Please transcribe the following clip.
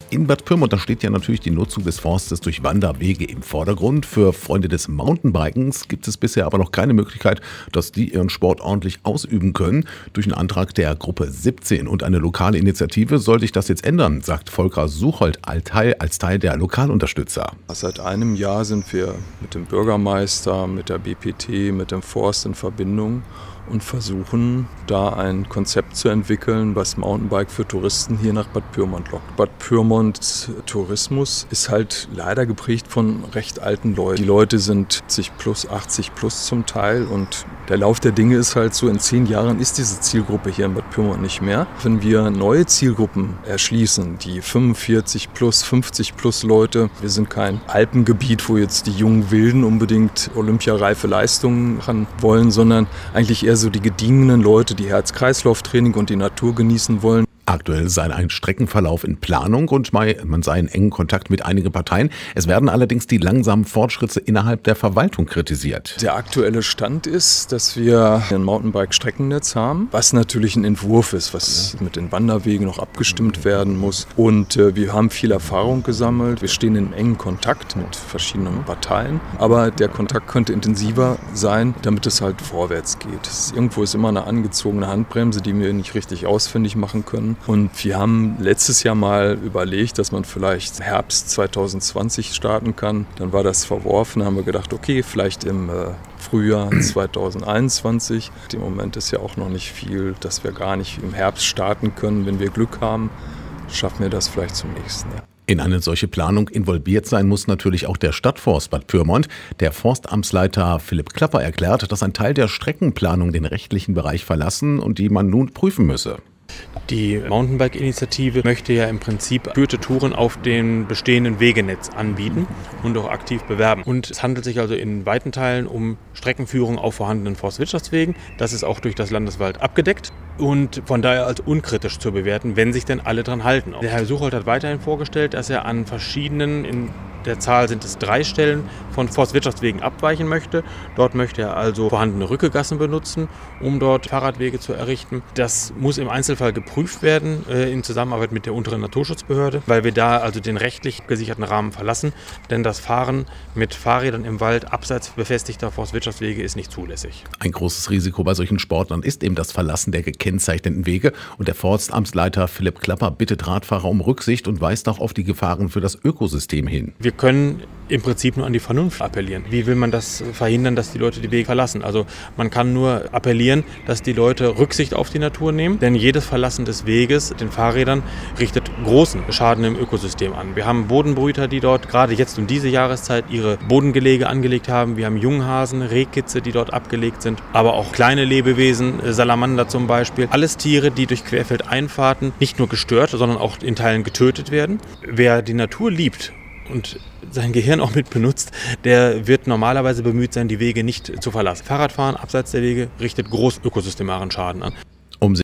In Bad Pyrmont, da steht ja natürlich die Nutzung des Forstes durch Wanderwege im Vordergrund. Für Freunde des Mountainbikens gibt es bisher aber noch keine Möglichkeit, dass die ihren Sport ordentlich ausüben können. Durch einen Antrag der Gruppe 17 und eine lokale Initiative soll sich das jetzt ändern, sagt Volker Suchold als Teil der Lokalunterstützer. Seit einem Jahr sind wir mit dem Bürgermeister, mit der BPT, mit dem Forst in Verbindung und versuchen, da ein Konzept zu entwickeln, was Mountainbike für Touristen hier nach Bad Pyrmont lockt. Bad Pyrmont Tourismus ist halt leider geprägt von recht alten Leuten. Die Leute sind 70 plus, 80 plus zum Teil und der Lauf der Dinge ist halt so, in 10 Jahren ist diese Zielgruppe hier in Bad Pyrmont nicht mehr. Wenn wir neue Zielgruppen erschließen, die 45 plus, 50 plus Leute, wir sind kein Alpengebiet, wo jetzt die jungen Wilden unbedingt olympiareife Leistungen machen wollen, sondern eigentlich eher so die gediegenen Leute, die Herz-Kreislauf-Training und die Natur genießen wollen. Aktuell sei ein Streckenverlauf in Planung und man sei in engem Kontakt mit einigen Parteien. Es werden allerdings die langsamen Fortschritte innerhalb der Verwaltung kritisiert. Der aktuelle Stand ist, dass wir ein Mountainbike-Streckennetz haben, was natürlich ein Entwurf ist, was mit den Wanderwegen noch abgestimmt werden muss. Und wir haben viel Erfahrung gesammelt. Wir stehen in engem Kontakt mit verschiedenen Parteien. Aber der Kontakt könnte intensiver sein, damit es halt vorwärts geht. Irgendwo ist immer eine angezogene Handbremse, die wir nicht richtig ausfindig machen können. Und wir haben letztes Jahr mal überlegt, dass man vielleicht Herbst 2020 starten kann. Dann war das verworfen. Dann haben wir gedacht, okay, vielleicht im Frühjahr 2021. Im Moment ist ja auch noch nicht viel, dass wir gar nicht im Herbst starten können. Wenn wir Glück haben, schaffen wir das vielleicht zum nächsten Jahr. In eine solche Planung involviert sein muss natürlich auch der Stadtforst Bad Pyrmont. Der Forstamtsleiter Philipp Klapper erklärt, dass ein Teil der Streckenplanung den rechtlichen Bereich verlassen und die man nun prüfen müsse. Die Mountainbike-Initiative möchte ja im Prinzip geführte Touren auf dem bestehenden Wegenetz anbieten und auch aktiv bewerben. Und es handelt sich also in weiten Teilen um Streckenführung auf vorhandenen Forstwirtschaftswegen. Das ist auch durch das Landeswald abgedeckt und von daher als unkritisch zu bewerten, wenn sich denn alle dran halten. Der Herr Suchold hat weiterhin vorgestellt, dass er an verschiedenen, in der Zahl sind es 3 Stellen, von Forstwirtschaftswegen abweichen möchte. Dort möchte er also vorhandene Rückegassen benutzen, um dort Fahrradwege zu errichten. Das muss im Einzelfall geprüft werden in Zusammenarbeit mit der unteren Naturschutzbehörde, weil wir da also den rechtlich gesicherten Rahmen verlassen. Denn das Fahren mit Fahrrädern im Wald abseits befestigter Forstwirtschaftswege ist nicht zulässig. Ein großes Risiko bei solchen Sportlern ist eben das Verlassen der gekennzeichneten Wege. Und der Forstamtsleiter Philipp Klapper bittet Radfahrer um Rücksicht und weist auch auf die Gefahren für das Ökosystem hin. Wir können im Prinzip nur an die Vernunft appellieren. Wie will man das verhindern, dass die Leute die Wege verlassen? Also man kann nur appellieren, dass die Leute Rücksicht auf die Natur nehmen, denn jedes Verlassen des Weges, den Fahrrädern, richtet großen Schaden im Ökosystem an. Wir haben Bodenbrüter, die dort gerade jetzt um diese Jahreszeit ihre Bodengelege angelegt haben. Wir haben Junghasen, Rehkitze, die dort abgelegt sind, aber auch kleine Lebewesen, Salamander zum Beispiel. Alles Tiere, die durch Querfeldeinfahrten nicht nur gestört, sondern auch in Teilen getötet werden. Wer die Natur liebt und sein Gehirn auch mit benutzt, der wird normalerweise bemüht sein, die Wege nicht zu verlassen. Fahrradfahren abseits der Wege richtet groß ökosystemaren Schaden an.